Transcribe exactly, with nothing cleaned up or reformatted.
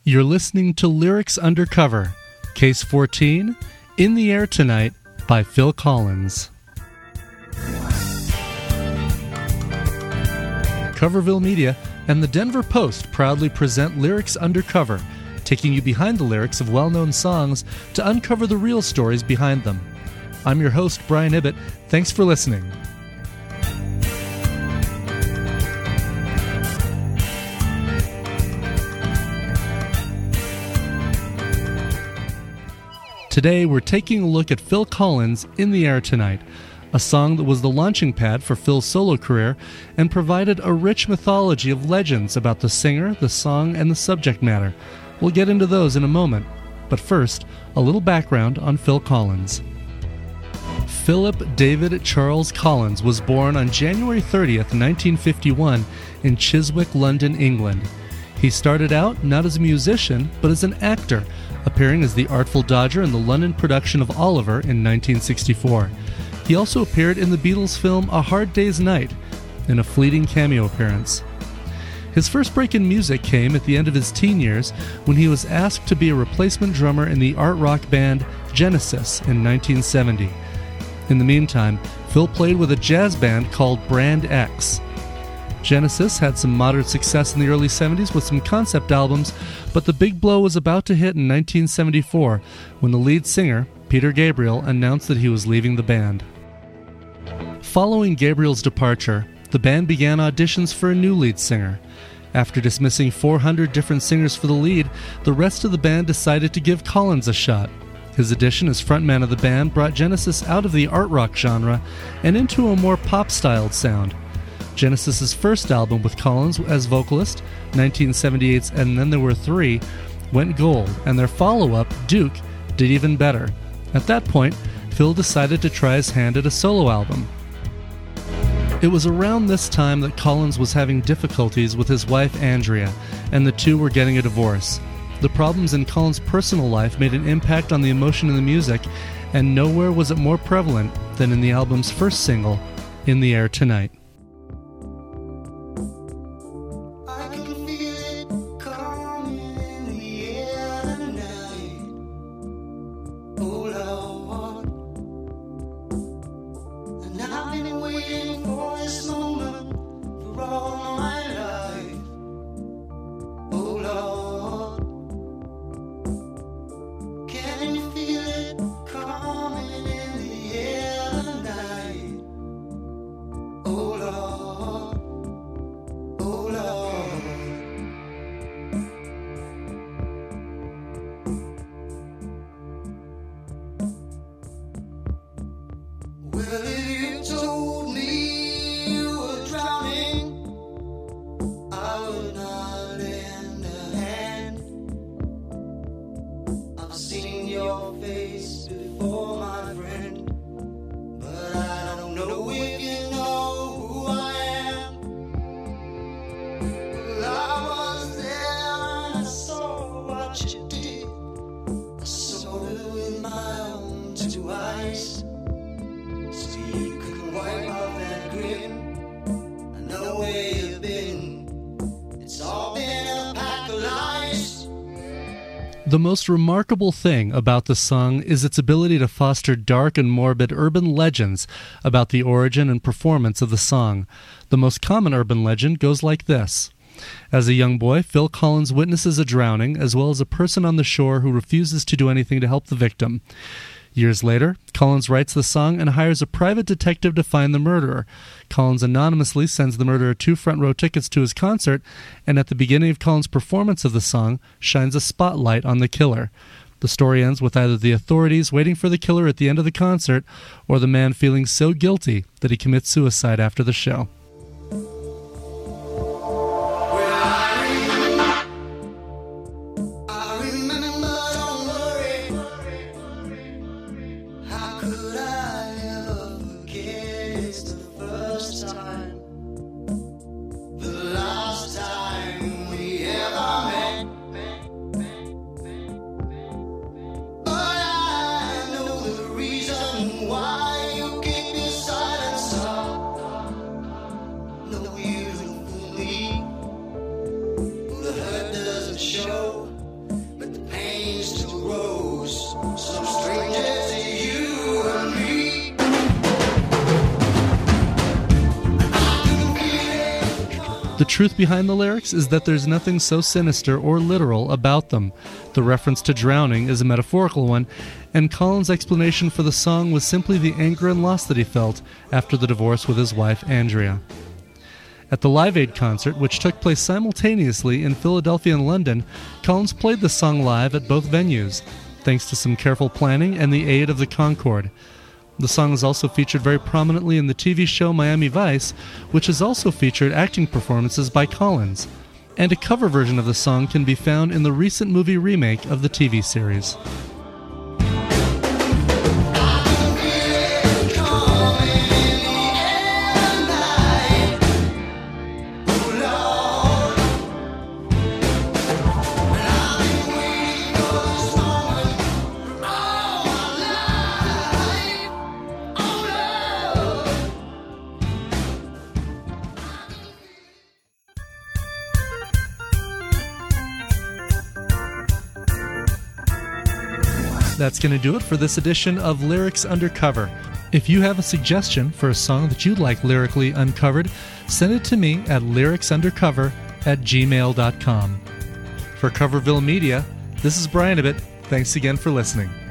You're listening to Lyrics Undercover, Case fourteen, In the Air Tonight, by Phil Collins. Coverville Media and the Denver Post proudly present Lyrics Undercover, taking you behind the lyrics of well-known songs to uncover the real stories behind them. I'm your host, Brian Ibbett. Thanks for listening. Today, we're taking a look at Phil Collins' In the Air Tonight, a song that was the launching pad for Phil's solo career and provided a rich mythology of legends about the singer, the song, and the subject matter. We'll get into those in a moment, but first, a little background on Phil Collins. Philip David Charles Collins was born on January thirtieth, nineteen fifty-one in Chiswick, London, England. He started out not as a musician, but as an actor, appearing as the Artful Dodger in the London production of Oliver in nineteen sixty-four. He also appeared in the Beatles film A Hard Day's Night, in a fleeting cameo appearance. His first break in music came at the end of his teen years when he was asked to be a replacement drummer in the art rock band Genesis in nineteen seventy. In the meantime, Phil played with a jazz band called Brand X. Genesis had some moderate success in the early seventies with some concept albums, but the big blow was about to hit in nineteen seventy-four when the lead singer, Peter Gabriel, announced that he was leaving the band. Following Gabriel's departure, the band began auditions for a new lead singer. After dismissing four hundred different singers for the lead, the rest of the band decided to give Collins a shot. His addition as frontman of the band brought Genesis out of the art rock genre and into a more pop-styled sound. Genesis' first album with Collins as vocalist, nineteen seventy-eight's And Then There Were Three, went gold, and their follow-up, Duke, did even better. At that point, Phil decided to try his hand at a solo album. It was around this time that Collins was having difficulties with his wife Andrea, and the two were getting a divorce. The problems in Collins' personal life made an impact on the emotion in the music, and nowhere was it more prevalent than in the album's first single, In the Air Tonight. The most remarkable thing about the song is its ability to foster dark and morbid urban legends about the origin and performance of the song. The most common urban legend goes like this. As a young boy, Phil Collins witnesses a drowning, as well as a person on the shore who refuses to do anything to help the victim. Years later, Collins writes the song and hires a private detective to find the murderer. Collins anonymously sends the murderer two front-row tickets to his concert, and at the beginning of Collins' performance of the song, shines a spotlight on the killer. The story ends with either the authorities waiting for the killer at the end of the concert, or the man feeling so guilty that he commits suicide after the show. Why you keep your silence up? The truth behind the lyrics is that there's nothing so sinister or literal about them. The reference to drowning is a metaphorical one, and Collins' explanation for the song was simply the anger and loss that he felt after the divorce with his wife, Andrea. At the Live Aid concert, which took place simultaneously in Philadelphia and London, Collins played the song live at both venues, thanks to some careful planning and the aid of the Concorde. The song is also featured very prominently in the T V show Miami Vice, which has also featured acting performances by Collins. And a cover version of the song can be found in the recent movie remake of the T V series. That's going to do it for this edition of Lyrics Undercover. If you have a suggestion for a song that you'd like lyrically uncovered, send it to me at lyricsundercover at gmail dot com. For Coverville Media, this is Brian Ibbott. Thanks again for listening.